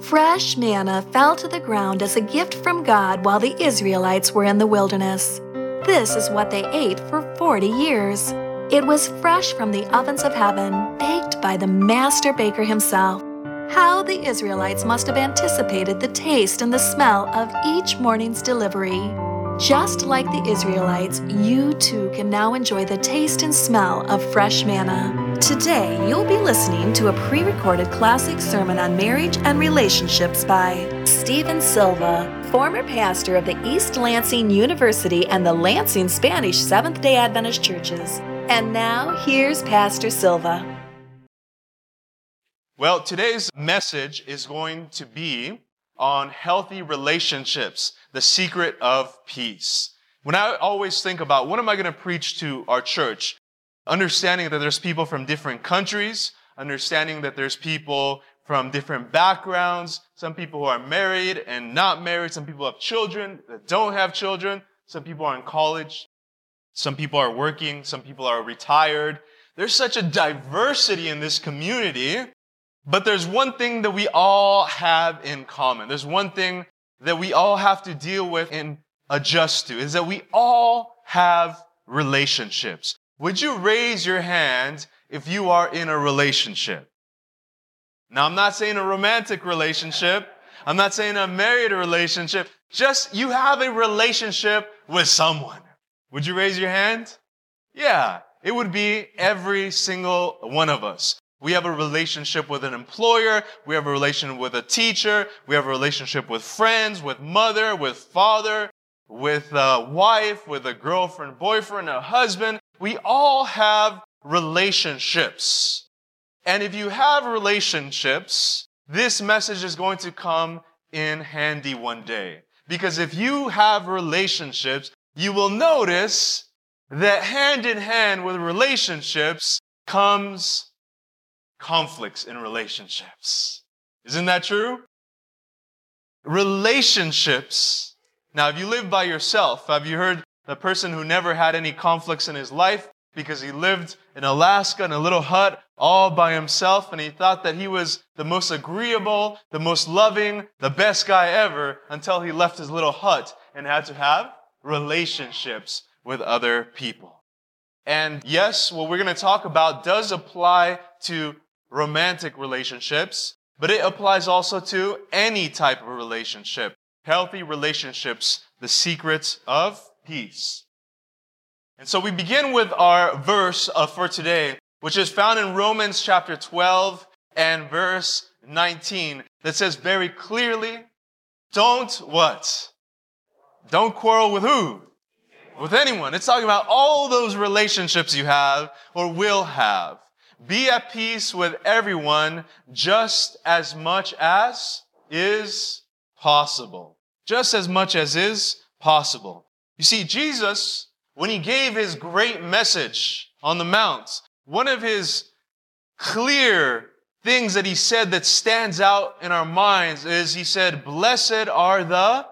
Fresh manna fell to the ground as a gift from God while the Israelites were in the wilderness. This is what they ate for 40 years. It was fresh from the ovens of heaven, baked by the master baker himself. How the Israelites must have anticipated the taste and the smell of each morning's delivery. Just like the Israelites, you too can now enjoy the taste and smell of fresh manna. Today, you'll be listening to a pre-recorded classic sermon on marriage and relationships by Stephen Silva, former pastor of the East Lansing University and the Lansing Spanish Seventh-day Adventist Churches. And now, here's Pastor Silva. Well, today's message is going to be on healthy relationships, the secret of peace. When I always think about what am I going to preach to our church, understanding that there's people from different countries, understanding that there's people from different backgrounds, some people who are married and not married, some people have children that don't have children, some people are in college, some people are working, some people are retired. There's such a diversity in this community. But there's one thing that we all have in common. There's one thing that we all have to deal with and adjust to, is that we all have relationships. Would you raise your hand if you are in a relationship? Now, I'm not saying a romantic relationship. I'm not saying a married relationship. Just you have a relationship with someone. Would you raise your hand? Yeah, it would be every single one of us. We have a relationship with an employer. We have a relationship with a teacher. We have a relationship with friends, with mother, with father, with a wife, with a girlfriend, boyfriend, a husband. We all have relationships. And if you have relationships, this message is going to come in handy one day. Because if you have relationships, you will notice that hand in hand with relationships comes conflicts in relationships. Isn't that true? Relationships. Now, if you live by yourself, have you heard the person who never had any conflicts in his life because he lived in Alaska in a little hut all by himself and he thought that he was the most agreeable, the most loving, the best guy ever until he left his little hut and had to have relationships with other people. And yes, what we're going to talk about does apply to romantic relationships, but it applies also to any type of relationship. Healthy relationships, the secrets of peace. And so we begin with our verse for today, which is found in Romans chapter 12 and verse 19, that says very clearly, don't what? Don't quarrel with who? With anyone. It's talking about all those relationships you have or will have. Be at peace with everyone just as much as is possible. Just as much as is possible. You see, Jesus, when he gave his great message on the Mount, one of his clear things that he said that stands out in our minds is he said, "Blessed are the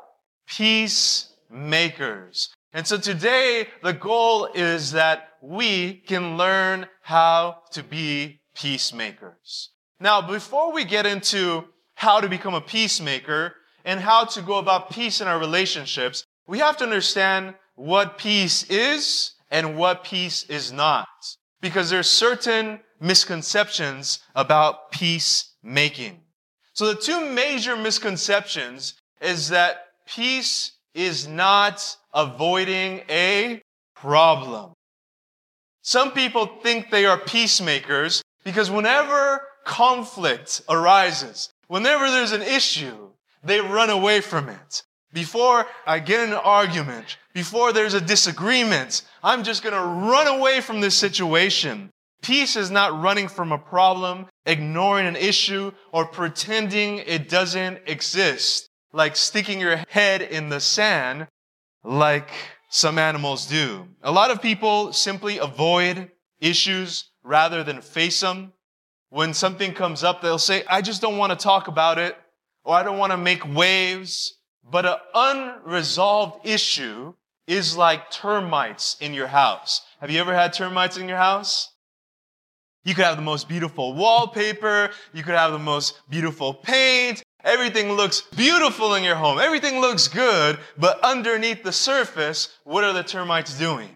peacemakers." And so today, the goal is that we can learn how to be peacemakers. Now, before we get into how to become a peacemaker and how to go about peace in our relationships, we have to understand what peace is and what peace is not. Because there's certain misconceptions about peacemaking. So the two major misconceptions is that peace is not avoiding a problem. Some people think they are peacemakers because whenever conflict arises, whenever there's an issue, they run away from it. Before I get in an argument, before there's a disagreement, I'm just going to run away from this situation. Peace is not running from a problem, ignoring an issue, or pretending it doesn't exist, like sticking your head in the sand like some animals do. A lot of people simply avoid issues rather than face them. When something comes up, they'll say, "I just don't want to talk about it," or "I don't want to make waves." But an unresolved issue is like termites in your house. Have you ever had termites in your house? You could have the most beautiful wallpaper. You could have the most beautiful paint. Everything looks beautiful in your home. Everything looks good, but underneath the surface, what are the termites doing?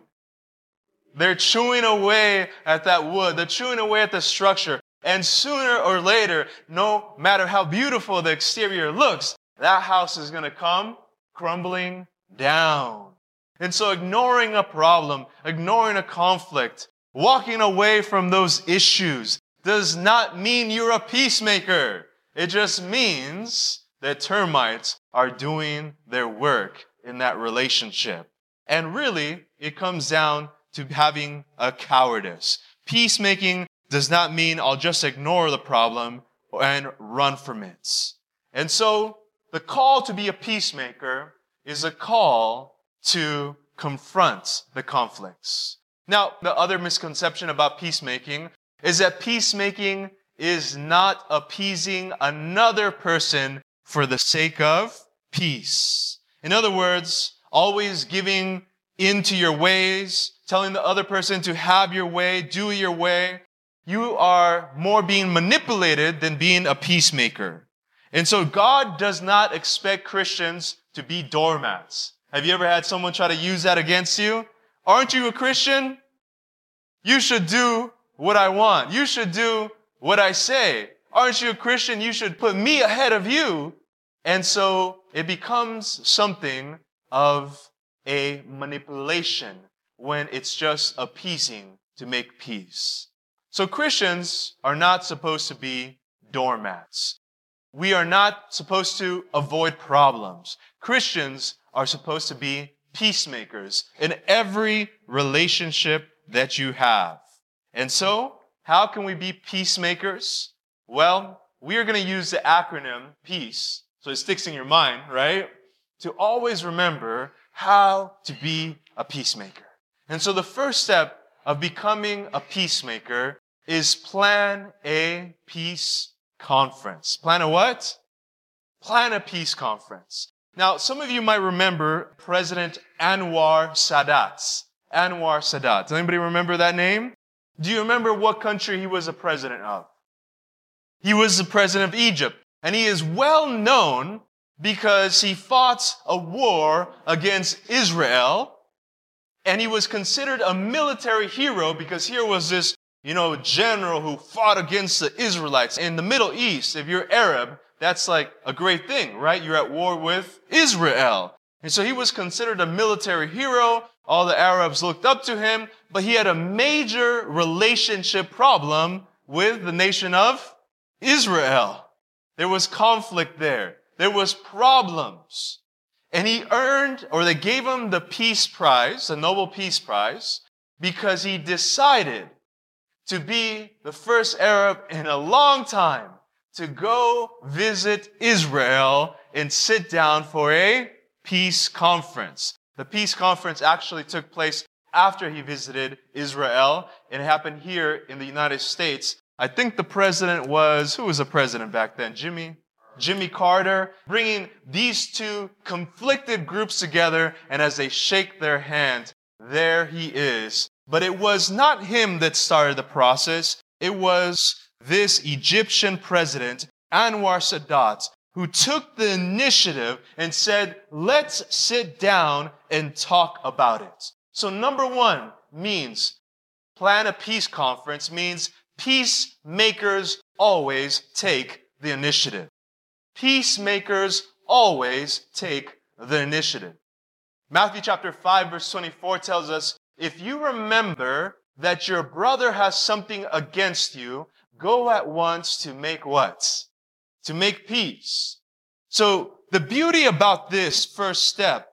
They're chewing away at that wood. They're chewing away at the structure. And sooner or later, no matter how beautiful the exterior looks, that house is going to come crumbling down. And so ignoring a problem, ignoring a conflict, walking away from those issues does not mean you're a peacemaker. It just means that termites are doing their work in that relationship. And really, it comes down to having a cowardice. Peacemaking does not mean I'll just ignore the problem and run from it. And so, the call to be a peacemaker is a call to confront the conflicts. Now, the other misconception about peacemaking is that peacemaking is not appeasing another person for the sake of peace. In other words, always giving into your ways, telling the other person to have your way, do your way. You are more being manipulated than being a peacemaker. And so God does not expect Christians to be doormats. Have you ever had someone try to use that against you? Aren't you a Christian? You should do what I want. You should do what I say. Aren't you a Christian? You should put me ahead of you. And so it becomes something of a manipulation when it's just appeasing to make peace. So Christians are not supposed to be doormats. We are not supposed to avoid problems. Christians are supposed to be peacemakers in every relationship that you have. And so, how can we be peacemakers? Well, we are going to use the acronym PEACE, so it sticks in your mind, right? To always remember how to be a peacemaker. And so the first step of becoming a peacemaker is plan a peace conference. Plan a what? Plan a peace conference. Now, some of you might remember President Anwar Sadat. Anwar Sadat. Does anybody remember that name? Do you remember what country he was a president of? He was the president of Egypt. And he is well known because he fought a war against Israel. And he was considered a military hero because here was this, general who fought against the Israelites. In the Middle East, if you're Arab, that's like a great thing, right? You're at war with Israel. And so he was considered a military hero. All the Arabs looked up to him, but he had a major relationship problem with the nation of Israel. There was conflict there. There was problems. And he they gave him the Peace Prize, the Nobel Peace Prize, because he decided to be the first Arab in a long time to go visit Israel and sit down for a peace conference. The peace conference actually took place after he visited Israel, and it happened here in the United States. I think the president who was the president back then? Jimmy Carter, bringing these two conflicted groups together, and as they shake their hand, there he is. But it was not him that started the process. It was this Egyptian president, Anwar Sadat, who took the initiative and said, let's sit down and talk about it. So number one means plan a peace conference means peacemakers always take the initiative. Peacemakers always take the initiative. Matthew chapter 5 verse 24 tells us, if you remember that your brother has something against you, go at once to make what? To make peace. So the beauty about this first step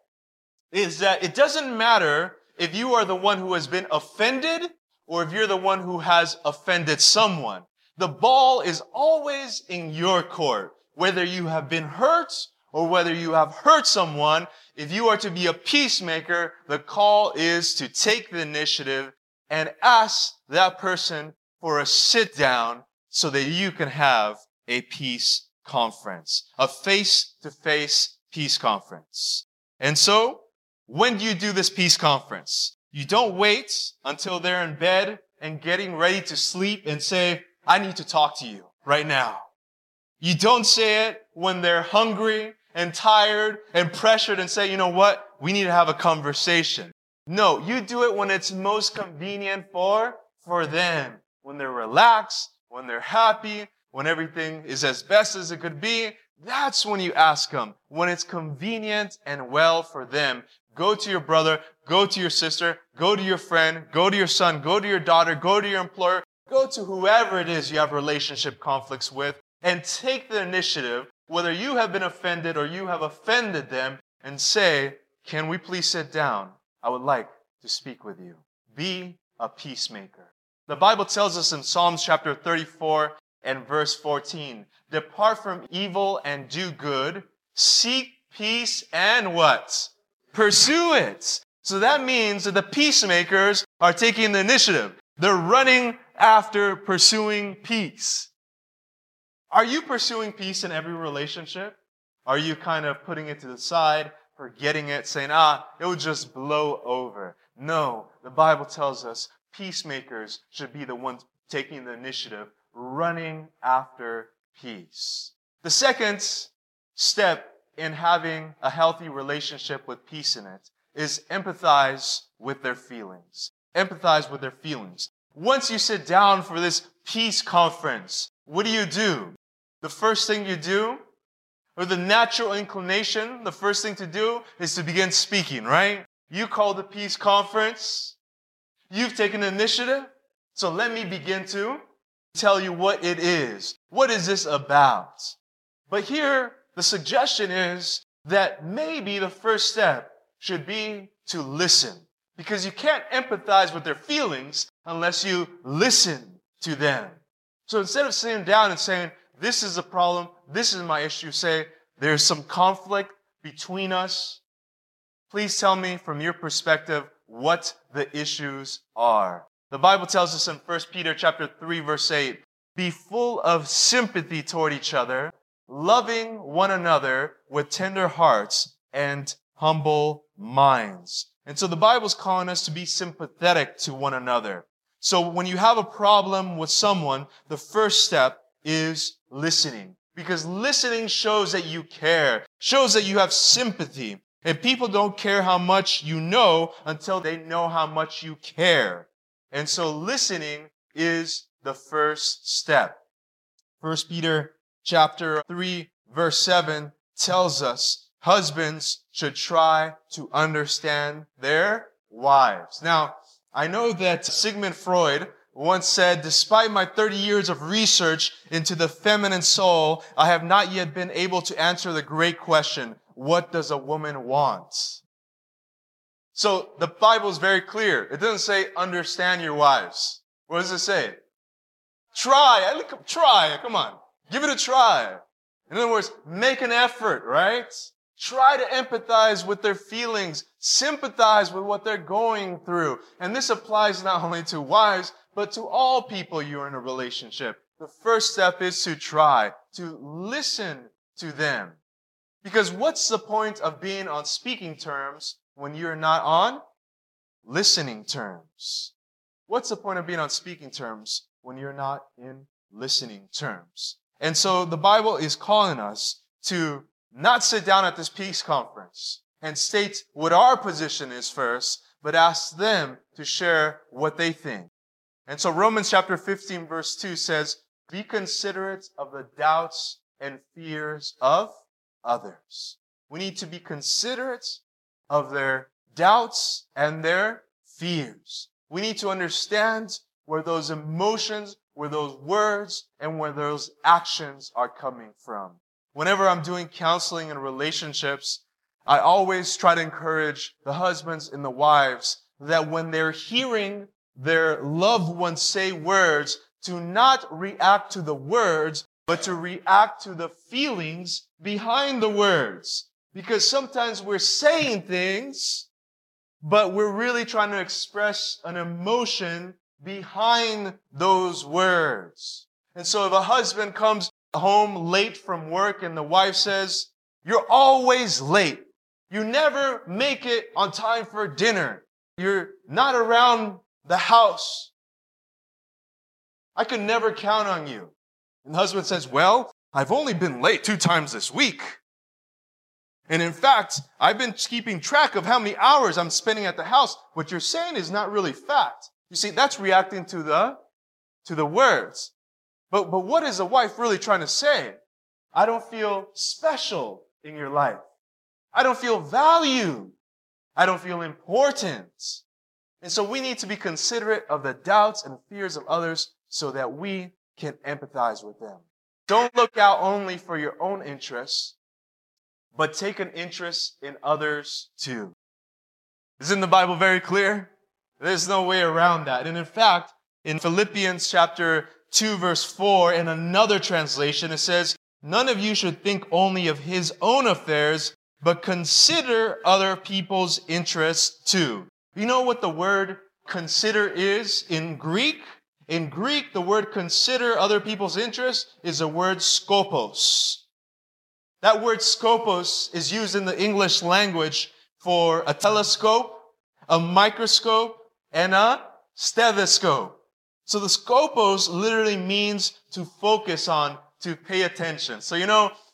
is that it doesn't matter if you are the one who has been offended or if you're the one who has offended someone. The ball is always in your court. Whether you have been hurt or whether you have hurt someone, if you are to be a peacemaker, the call is to take the initiative and ask that person for a sit down so that you can have a peace conference, a face-to-face peace conference. And so, when do you do this peace conference? You don't wait until they're in bed and getting ready to sleep and say, I need to talk to you right now. You don't say it when they're hungry and tired and pressured and say, you know what? We need to have a conversation. No, you do it when it's most convenient for them. When they're relaxed, when they're happy, when everything is as best as it could be. That's when you ask them. When it's convenient and well for them. Go to your brother, go to your sister, go to your friend, go to your son, go to your daughter, go to your employer, go to whoever it is you have relationship conflicts with, and take the initiative, whether you have been offended or you have offended them, and say, can we please sit down? I would like to speak with you. Be a peacemaker. The Bible tells us in Psalms chapter 34 and verse 14, depart from evil and do good, seek peace and what? Pursue it. So that means that the peacemakers are taking the initiative. They're running after pursuing peace. Are you pursuing peace in every relationship? Are you kind of putting it to the side, forgetting it, saying, it will just blow over? No, the Bible tells us peacemakers should be the ones taking the initiative, running after peace. The second step in having a healthy relationship with peace in it is empathize with their feelings. Empathize with their feelings. Once you sit down for this peace conference, what do? The first thing you do, or the natural inclination, the first thing to do is to begin speaking, right? You call the peace conference. You've taken initiative. So let me begin to tell you what it is. What is this about? But here, the suggestion is that maybe the first step should be to listen. Because you can't empathize with their feelings unless you listen to them. So instead of sitting down and saying, this is a problem, this is my issue, say, there's some conflict between us. Please tell me from your perspective what the issues are. The Bible tells us in 1 Peter chapter 3, verse 8, be full of sympathy toward each other, loving one another with tender hearts and humble minds. And so the Bible's calling us to be sympathetic to one another. So when you have a problem with someone, the first step is listening. Because listening shows that you care, shows that you have sympathy. And people don't care how much you know until they know how much you care. And so listening is the first step. 1 Peter chapter 3, verse 7 tells us husbands should try to understand their wives. Now, I know that Sigmund Freud once said, despite my 30 years of research into the feminine soul, I have not yet been able to answer the great question, what does a woman want? So the Bible is very clear. It doesn't say understand your wives. What does it say? Try. Come on. Give it a try. In other words, make an effort, right? Try to empathize with their feelings. Sympathize with what they're going through. And this applies not only to wives, but to all people you're in a relationship. The first step is to try to listen to them. Because what's the point of being on speaking terms when you're not on listening terms? What's the point of being on speaking terms when you're not in listening terms? And so the Bible is calling us to not sit down at this peace conference and state what our position is first, but ask them to share what they think. And so Romans chapter 15 verse 2 says, be considerate of the doubts and fears of others. We need to be considerate of their doubts and their fears. We need to understand where those emotions, where those words, and where those actions are coming from. Whenever I'm doing counseling and relationships, I always try to encourage the husbands and the wives that when they're hearing their loved ones say words, to not react to the words, but to react to the feelings behind the words. Because sometimes we're saying things, but we're really trying to express an emotion behind those words. And so if a husband comes home late from work and the wife says, you're always late. You never make it on time for dinner. You're not around the house. I can never count on you. And the husband says, well, I've only been late 2 times this week. And in fact, I've been keeping track of how many hours I'm spending at the house. What you're saying is not really fact. You see, that's reacting to the words. But what is a wife really trying to say? I don't feel special in your life. I don't feel valued. I don't feel important. And so we need to be considerate of the doubts and fears of others so that we can empathize with them. Don't look out only for your own interests, but take an interest in others too. Isn't the Bible very clear? There's no way around that. And in fact, in Philippians chapter 2, verse 4, in another translation, it says, none of you should think only of his own affairs, but consider other people's interests too. You know what the word consider is in Greek? In Greek, the word consider other people's interests is the word skopos. That word skopos is used in the English language for a telescope, a microscope, and a stethoscope. So the skopos literally means to focus on, to pay attention. So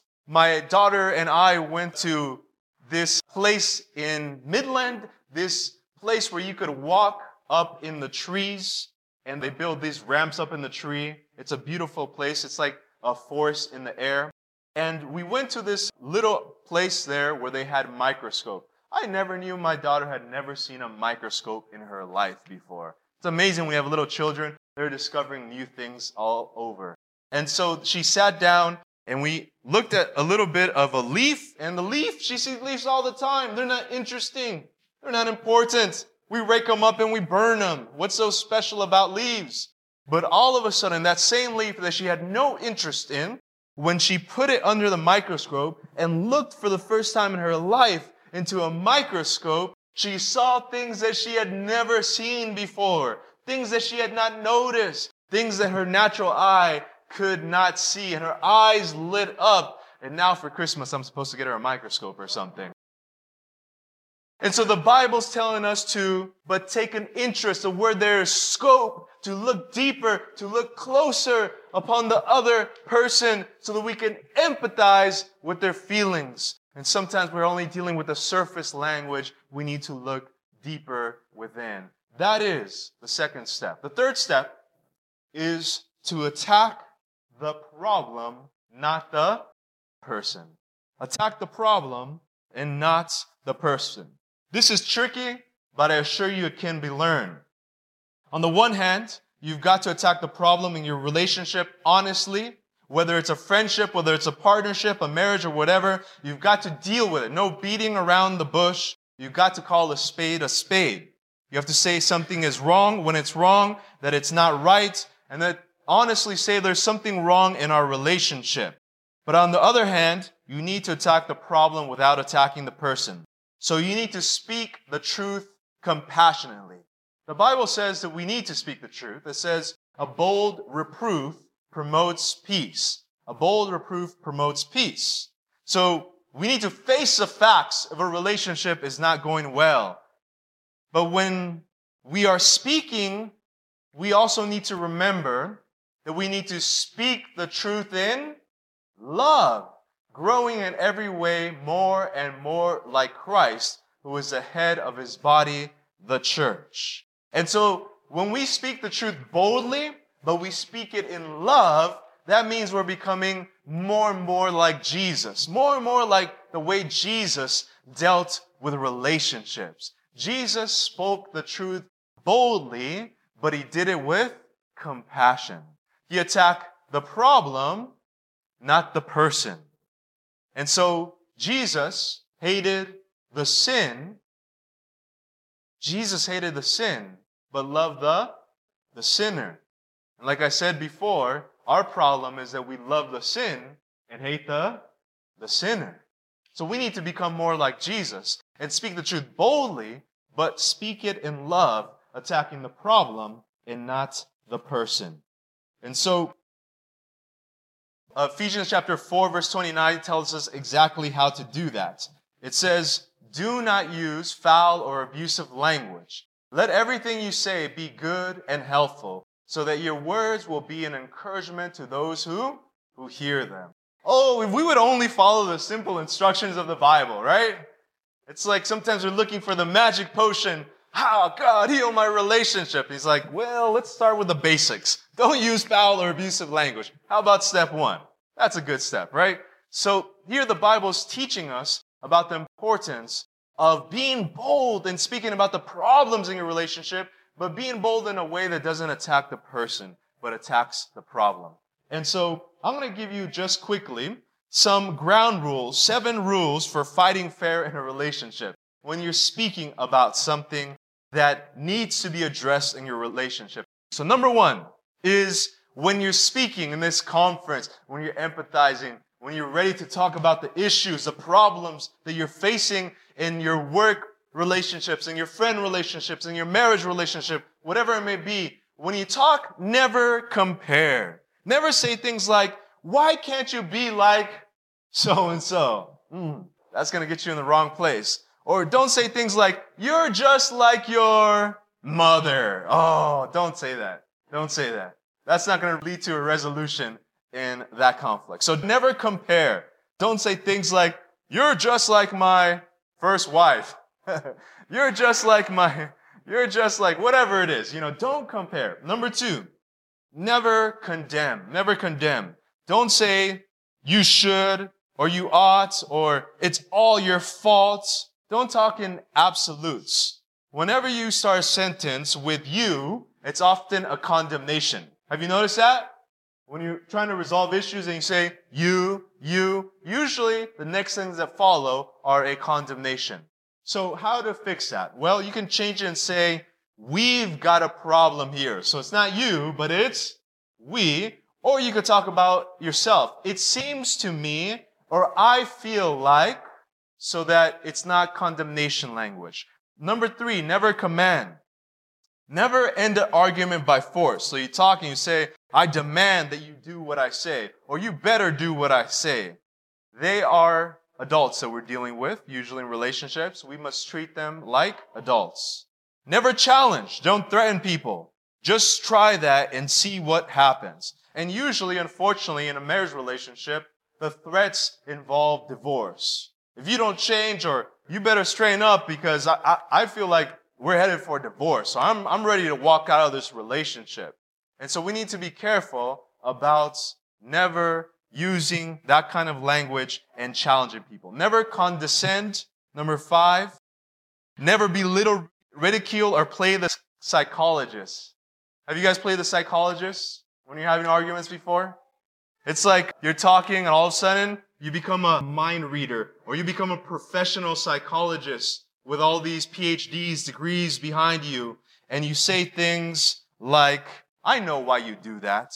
my daughter and I went to this place in Midland, this place where you could walk up in the trees, and they build these ramps up in the tree. It's a beautiful place. It's like a forest in the air. And we went to this little place there where they had microscope. I never knew my daughter had never seen a microscope in her life before. It's amazing when you have little children. They're discovering new things all over. And so she sat down and we looked at a little bit of a leaf. And the leaf, she sees leaves all the time. They're not interesting. They're not important. We rake them up and we burn them. What's so special about leaves? But all of a sudden, that same leaf that she had no interest in, when she put it under the microscope and looked for the first time in her life into a microscope, she saw things that she had never seen before, things that she had not noticed, things that her natural eye could not see. And her eyes lit up. And now for Christmas, I'm supposed to get her a microscope or something. And so the Bible's telling us to but take an interest of where there is scope to look deeper, to look closer upon the other person so that we can empathize with their feelings. And sometimes we're only dealing with the surface language. We need to look deeper within. That is the second step. The third step is to attack the problem, not the person. Attack the problem and not the person. This is tricky, but I assure you it can be learned. On the one hand, you've got to attack the problem in your relationship honestly, whether it's a friendship, whether it's a partnership, a marriage, or whatever. You've got to deal with it. No beating around the bush. You've got to call a spade a spade. You have to say something is wrong when it's wrong, that it's not right, and that honestly say there's something wrong in our relationship. But on the other hand, you need to attack the problem without attacking the person. So you need to speak the truth compassionately. The Bible says that we need to speak the truth. It says a bold reproof promotes peace. A bold reproof promotes peace. So we need to face the facts if a relationship is not going well. But when we are speaking, we also need to remember that we need to speak the truth in love, growing in every way more and more like Christ, who is the head of his body, the church. And so when we speak the truth boldly, but we speak it in love, that means we're becoming more and more like Jesus, more and more like the way Jesus dealt with relationships. Jesus spoke the truth boldly, but he did it with compassion. He attacked the problem, not the person. And so Jesus hated the sin. Jesus hated the sin, but loved the sinner. And like I said before, our problem is that we love the sin and hate the sinner. So we need to become more like Jesus and speak the truth boldly, but speak it in love, attacking the problem and not the person. And so Ephesians chapter 4, verse 29 tells us exactly how to do that. It says, do not use foul or abusive language. Let everything you say be good and helpful, so that your words will be an encouragement to those who hear them. Oh, if we would only follow the simple instructions of the Bible, right? It's like sometimes we're looking for the magic potion. How, God, heal my relationship. He's like, well, let's start with the basics. Don't use foul or abusive language. How about step one? That's a good step, right? So here the Bible is teaching us about the importance of being bold and speaking about the problems in your relationship, but being bold in a way that doesn't attack the person, but attacks the problem. And so I'm going to give you just quickly some ground rules, 7 rules for fighting fair in a relationship when you're speaking about something that needs to be addressed in your relationship. So number 1 is when you're speaking in this conference, when you're empathizing, when you're ready to talk about the issues, the problems that you're facing in your work relationships, in your friend relationships, in your marriage relationship, whatever it may be, when you talk, never compare. Never say things like, why can't you be like so-and-so? That's going to get you in the wrong place. Or don't say things like, you're just like your mother. Oh, don't say that. Don't say that. That's not going to lead to a resolution in that conflict. So never compare. Don't say things like, you're just like my first wife. You're just like whatever it is. Don't compare. Number 2, never condemn. Never condemn. Don't say, you should, or you ought, or it's all your fault. Don't talk in absolutes. Whenever you start a sentence with you, it's often a condemnation. Have you noticed that? When you're trying to resolve issues and you say you, usually the next things that follow are a condemnation. So how to fix that? Well, you can change it and say, we've got a problem here. So it's not you, but it's we. Or you could talk about yourself. It seems to me, or I feel like, so that it's not condemnation language. Number 3, never command. Never end an argument by force. So you talk and you say, I demand that you do what I say, or you better do what I say. They are adults that we're dealing with, usually in relationships. We must treat them like adults. Never challenge. Don't threaten people. Just try that and see what happens. And usually, unfortunately, in a marriage relationship, the threats involve divorce. If you don't change, or you better straighten up because I feel like we're headed for divorce. So I'm ready to walk out of this relationship. And so we need to be careful about never using that kind of language and challenging people. Never condescend. Number 5, never belittle, ridicule, or play the psychologist. Have you guys played the psychologist when you're having arguments before? It's like you're talking and all of a sudden you become a mind reader, or you become a professional psychologist with all these PhDs, degrees behind you, and you say things like, I know why you do that.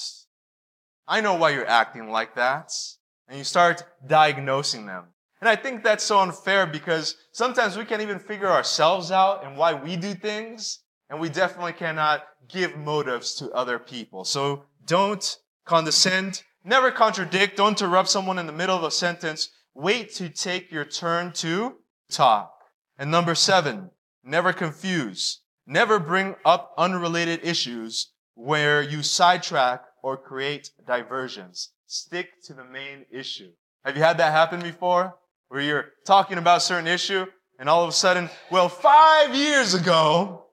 I know why you're acting like that. And you start diagnosing them. And I think that's so unfair because sometimes we can't even figure ourselves out and why we do things, and we definitely cannot give motives to other people. So don't condescend. Never contradict. Don't interrupt someone in the middle of a sentence. Wait to take your turn to talk. And number 7, never confuse. Never bring up unrelated issues where you sidetrack or create diversions. Stick to the main issue. Have you had that happen before? Where you're talking about a certain issue and all of a sudden, 5 years ago,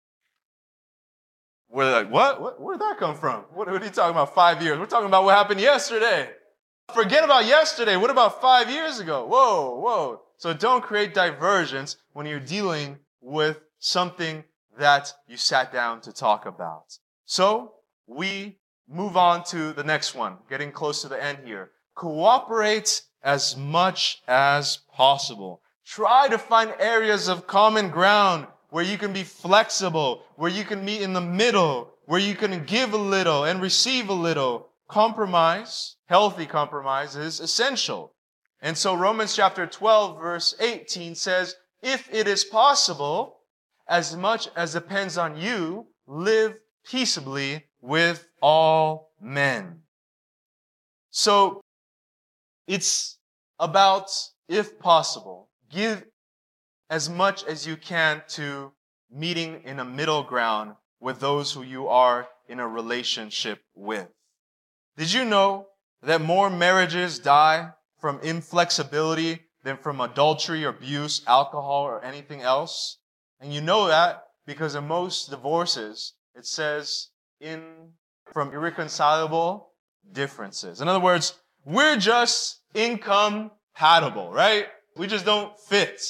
we're like, what? Where'd that come from? What are you talking about 5 years? We're talking about what happened yesterday. Forget about yesterday. What about 5 years ago? Whoa. So don't create diversions when you're dealing with something that you sat down to talk about. So we move on to the next one, getting close to the end here. Cooperate as much as possible. Try to find areas of common ground where you can be flexible, where you can meet in the middle, where you can give a little and receive a little. Compromise, healthy compromise, is essential. And so Romans chapter 12, verse 18 says, if it is possible, as much as depends on you, live peaceably with all men. So it's about, if possible, give as much as you can to meeting in a middle ground with those who you are in a relationship with. Did you know that more marriages die from inflexibility than from adultery, abuse, alcohol, or anything else. And you know that because in most divorces, it says from irreconcilable differences. In other words, we're just incompatible, right? We just don't fit.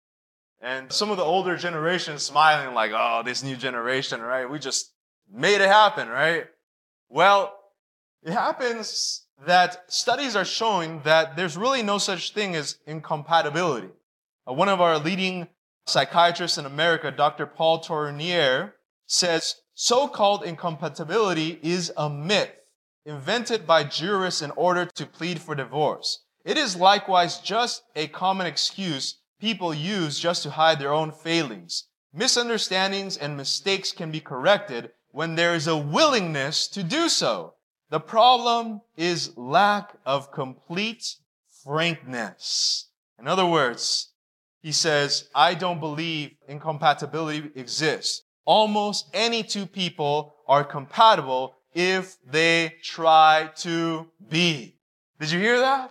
And some of the older generation smiling like, oh, this new generation, right? We just made it happen, right? Well, it happens that studies are showing that there's really no such thing as incompatibility. One of our leading psychiatrists in America, Dr. Paul Tournier, says so-called incompatibility is a myth invented by jurists in order to plead for divorce. It is likewise just a common excuse people use just to hide their own failings. Misunderstandings and mistakes can be corrected when there is a willingness to do so. The problem is lack of complete frankness. In other words, he says, I don't believe incompatibility exists. Almost any two people are compatible if they try to be. Did you hear that?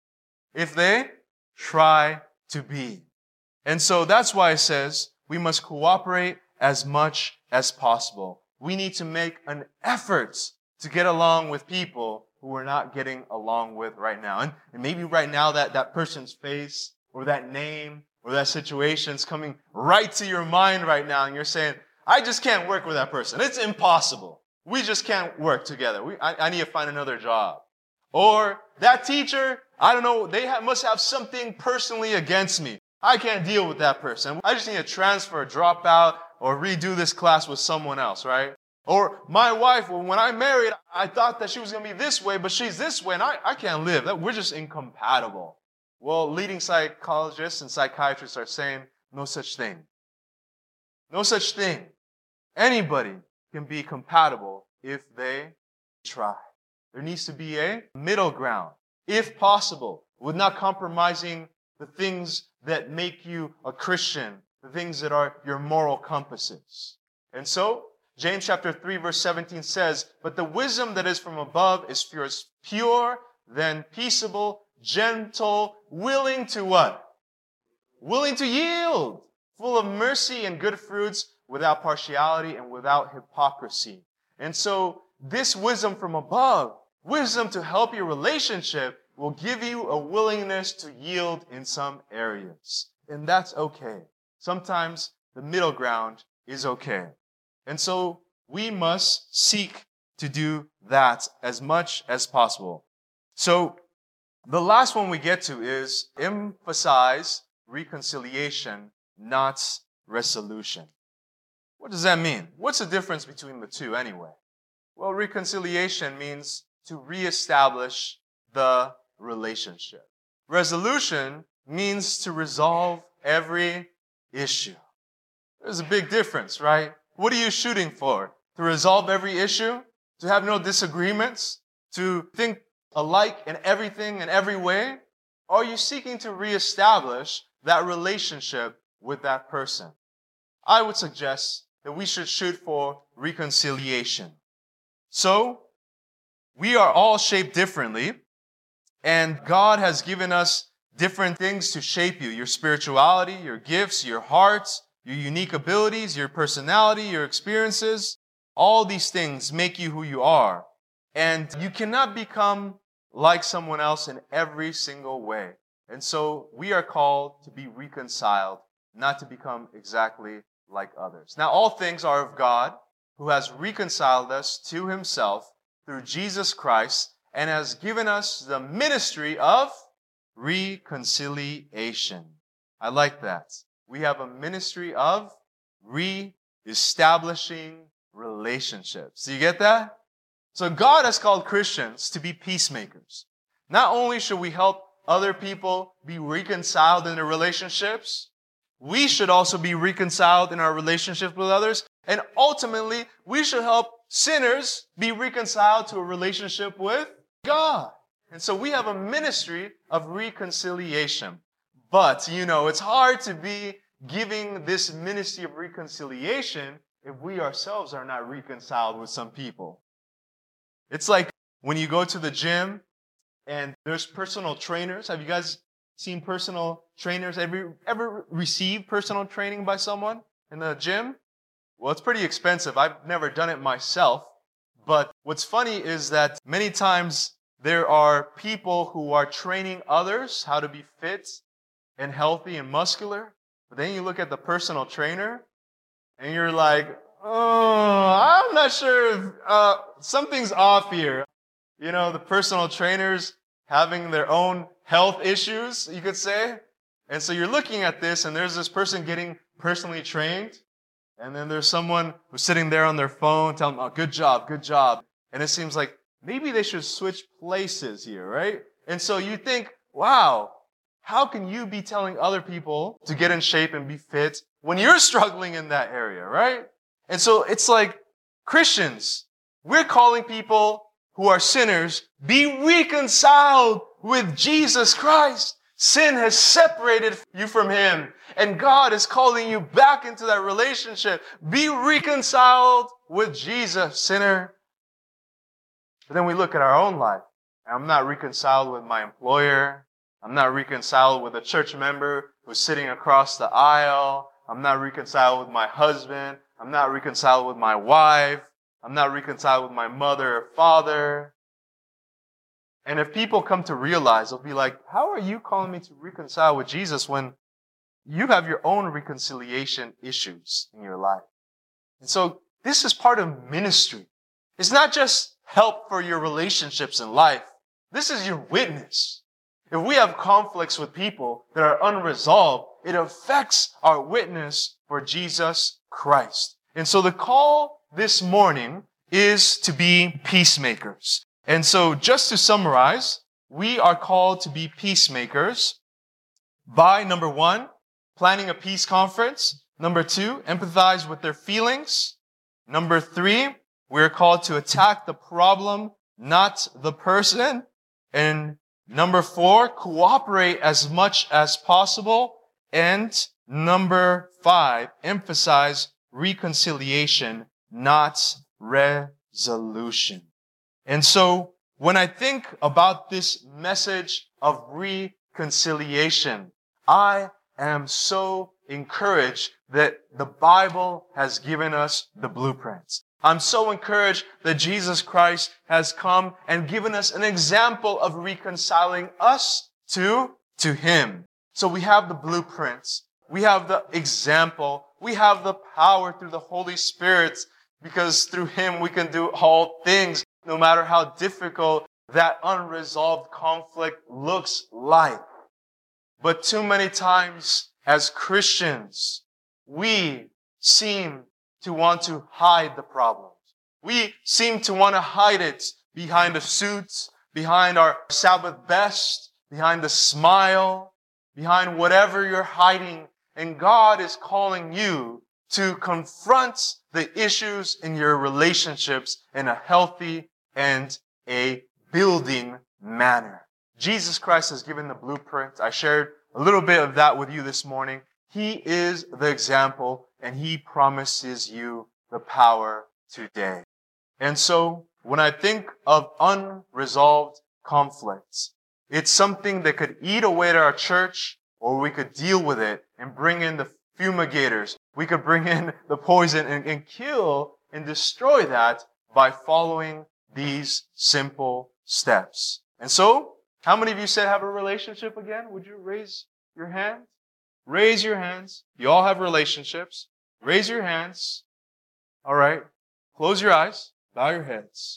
If they try to be. And so that's why it says we must cooperate as much as possible. We need to make an effort to get along with people who we're not getting along with right now. And maybe right now that person's face or that name or that situation is coming right to your mind right now, and you're saying, I just can't work with that person. It's impossible. We just can't work together. I need to find another job. Or that teacher, I don't know, must have something personally against me. I can't deal with that person. I just need to transfer, drop out, or redo this class with someone else, right? Or my wife, when I married, I thought that she was going to be this way, but she's this way, and I can't live. We're just incompatible. Well, leading psychologists and psychiatrists are saying no such thing. No such thing. Anybody can be compatible if they try. There needs to be a middle ground, if possible, with not compromising the things that make you a Christian, the things that are your moral compasses. And so, James chapter 3 verse 17 says, but the wisdom that is from above is first pure, then peaceable, gentle, willing to what? Willing to yield, full of mercy and good fruits, without partiality and without hypocrisy. And so, this wisdom from above, wisdom to help your relationship, will give you a willingness to yield in some areas. And that's okay. Sometimes the middle ground is okay. And so we must seek to do that as much as possible. So the last one we get to is emphasize reconciliation, not resolution. What does that mean? What's the difference between the two anyway? Well, reconciliation means to reestablish the relationship. Resolution means to resolve every issue. There's a big difference, right? What are you shooting for? To resolve every issue? To have no disagreements? To think alike in everything and every way? Or are you seeking to reestablish that relationship with that person? I would suggest that we should shoot for reconciliation. So, we are all shaped differently, and God has given us different things to shape you. Your spirituality, your gifts, your hearts, your unique abilities, your personality, your experiences. All these things make you who you are. And you cannot become like someone else in every single way. And so we are called to be reconciled, not to become exactly like others. Now, all things are of God, who has reconciled us to himself through Jesus Christ and has given us the ministry of reconciliation. I like that. We have a ministry of re-establishing relationships. Do you get that? So God has called Christians to be peacemakers. Not only should we help other people be reconciled in their relationships, we should also be reconciled in our relationships with others. And ultimately, we should help sinners be reconciled to a relationship with God. And so we have a ministry of reconciliation. But, it's hard to be giving this ministry of reconciliation if we ourselves are not reconciled with some people. It's like when you go to the gym And there's personal trainers. Have you guys seen personal trainers? Ever received personal training by someone in the gym? Well, it's pretty expensive. I've never done it myself. But what's funny is that many times there are people who are training others how to be fit and healthy and muscular. But then you look at the personal trainer and you're like, oh, I'm not sure if something's off here. You know, the personal trainers having their own health issues, you could say. And so you're looking at this and there's this person getting personally trained. And then there's someone who's sitting there on their phone telling them, oh, good job, good job. And it seems like maybe they should switch places here, right? And so you think, wow, how can you be telling other people to get in shape and be fit when you're struggling in that area, right? And so it's like Christians, we're calling people who are sinners, be reconciled with Jesus Christ. Sin has separated you from Him, and God is calling you back into that relationship. Be reconciled with Jesus, sinner. But then we look at our own life. I'm not reconciled with my employer. I'm not reconciled with a church member who's sitting across the aisle. I'm not reconciled with my husband. I'm not reconciled with my wife. I'm not reconciled with my mother or father. And if people come to realize, they'll be like, how are you calling me to reconcile with Jesus when you have your own reconciliation issues in your life? And so this is part of ministry. It's not just help for your relationships in life. This is your witness. If we have conflicts with people that are unresolved, it affects our witness for Jesus Christ. And so the call this morning is to be peacemakers. And so just to summarize, we are called to be peacemakers by, number 1, planning a peace conference. Number 2, empathize with their feelings. Number 3, we are called to attack the problem, not the person. And number 4, cooperate as much as possible. And number 5, emphasize reconciliation, not resolution. And so when I think about this message of reconciliation, I am so encouraged that the Bible has given us the blueprints. I'm so encouraged that Jesus Christ has come and given us an example of reconciling us to Him. So we have the blueprints. We have the example. We have the power through the Holy Spirit, because through Him we can do all things, no matter how difficult that unresolved conflict looks like. But too many times as Christians, we seem to want to hide the problems. We seem to want to hide it behind a suit, behind our Sabbath best, behind the smile, behind whatever you're hiding. And God is calling you to confront the issues in your relationships in a healthy and a building manner. Jesus Christ has given the blueprint. I shared a little bit of that with you this morning. He is the example, and He promises you the power today. And so, when I think of unresolved conflicts, it's something that could eat away at our church, or we could deal with it and bring in the fumigators. We could bring in the poison and kill and destroy that by following these simple steps. And so, how many of you said have a relationship again? Would you raise your hand? Raise your hands. You all have relationships. Raise your hands. All right. Close your eyes. Bow your heads.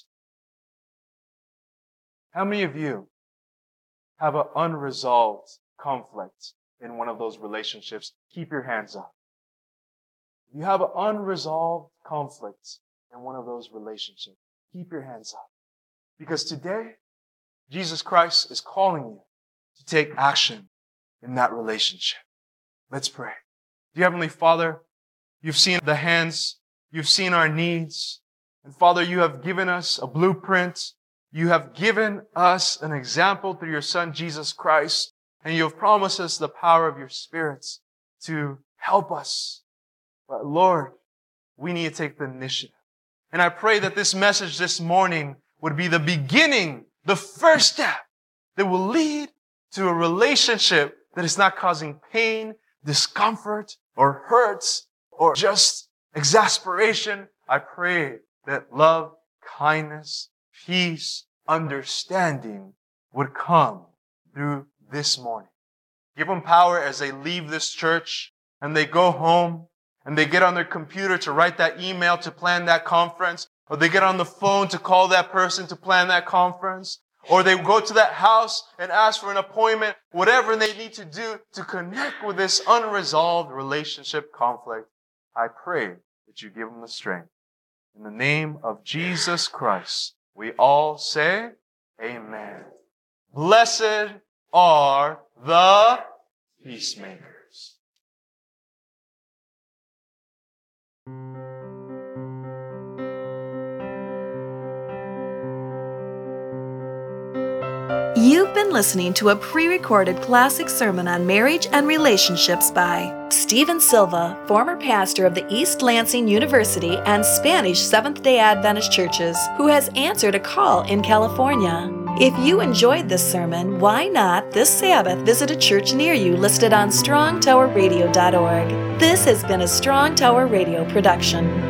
How many of you have an unresolved conflict in one of those relationships? Keep your hands up. You have an unresolved conflict in one of those relationships. Keep your hands up. Because today, Jesus Christ is calling you to take action in that relationship. Let's pray. Dear Heavenly Father, you've seen the hands, you've seen our needs, and Father, you have given us a blueprint. You have given us an example through your Son, Jesus Christ, and you have promised us the power of your spirits to help us. But Lord, we need to take the initiative. And I pray that this message this morning would be the beginning, the first step that will lead to a relationship that is not causing pain, discomfort, or hurts, or just exasperation. I pray that love, kindness, peace, understanding would come through this morning. Give them power as they leave this church and they go home and they get on their computer to write that email to plan that conference, or they get on the phone to call that person to plan that conference, or they go to that house and ask for an appointment, whatever they need to do to connect with this unresolved relationship conflict. I pray that you give them the strength. In the name of Jesus Christ, we all say, Amen. Blessed are the peacemakers. You've been listening to a pre-recorded classic sermon on marriage and relationships by Stephen Silva, former pastor of the East Lansing University and Spanish Seventh-day Adventist churches, who has answered a call in California. If you enjoyed this sermon, why not this Sabbath visit a church near you listed on strongtowerradio.org. This has been a Strong Tower Radio production.